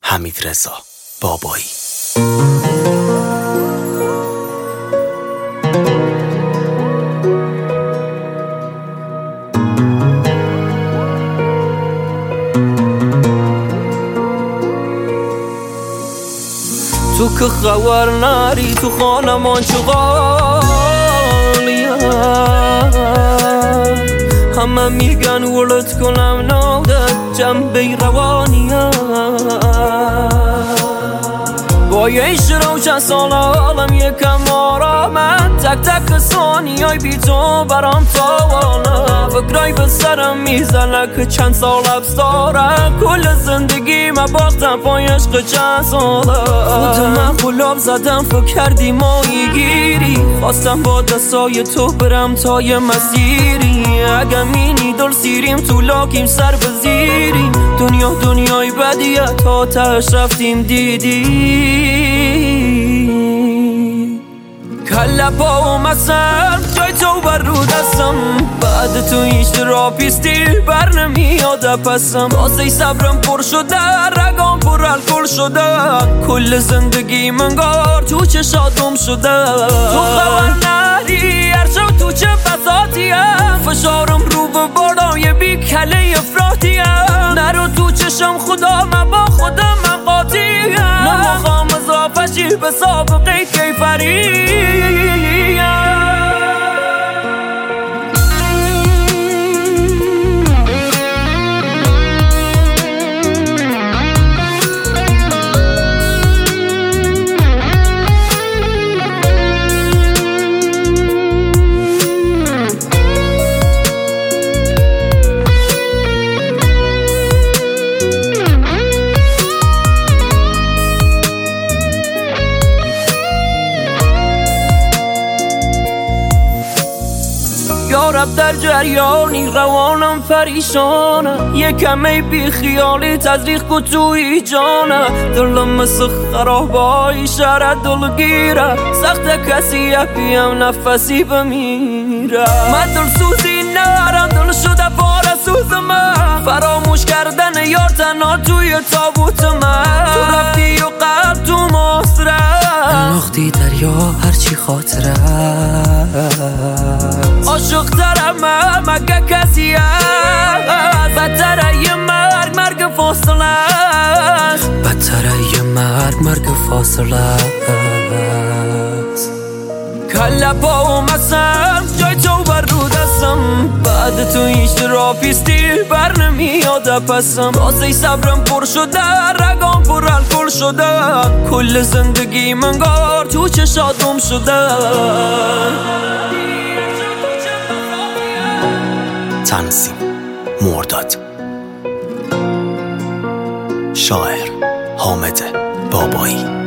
حمیدرضا بابایی. تو که خبر نری تو خانمان چغالیه، همه میگن ولد کنم نادت جنبه روانیه. با یه روشن سال عالم یکم آرامت، تک تک ثانیه‌ای بی تو برام تاوانه. فکرای به سرم میزنه که چند سال حبس داره، کل زندگی من باختم پای عشق چند ساله. خود من قلاب زدم فکر کردی مایی گیری، خواستم با دستای تو برم تا یه مسیری. اگه مینی دل سیریم تو لاکیم سر بزیریم، دنیا دنیای بدیه تا تهش رفتیم دیدی. کله پا و مسم جای تو بر رو دستم، بعد تو هیچ تراپیستی بر نمیاد پسم. واسه صبرم پر شده، رگام پر الکل شده، کل زندگی منگار تو چشاتم شده. تو خبر نری هر شب تو چه بساتیم، فشارم رو به بالای بی کله افراطیم. نرو تو چشم خدا من با خودم من قاطیم، نمیخوام اضافه شی به سابقه کیفری. یارب در جریانی روانم پریشانه، یکمی بی خیالی تزریق کو توی جانه. دلم مثل خرابای شهر دلگیره، سخت کسی اپیم نفسی بمیره. من دل سوزی نرم دل شده پاره سوز من، فراموش کردن یار تنها توی تابوت من. تو رفتی و قلب تو مصره انداختی دریا هرچی خاطره. عاشق ترم مگه کسی هست، بدتره یه مرگ مرگ فاصله است، بدتره یه مرگ فاصله است. کله پا و مسم جای تو بر رو دستم، بعد تو هیچ تراپیستی بر نمیاد پسم. واسه صبرم پر شده، رگام پر الکل شده، کل زندگی منگار تو چشاتم شده. تنظیم مرداد، شاعر حامد بابایی.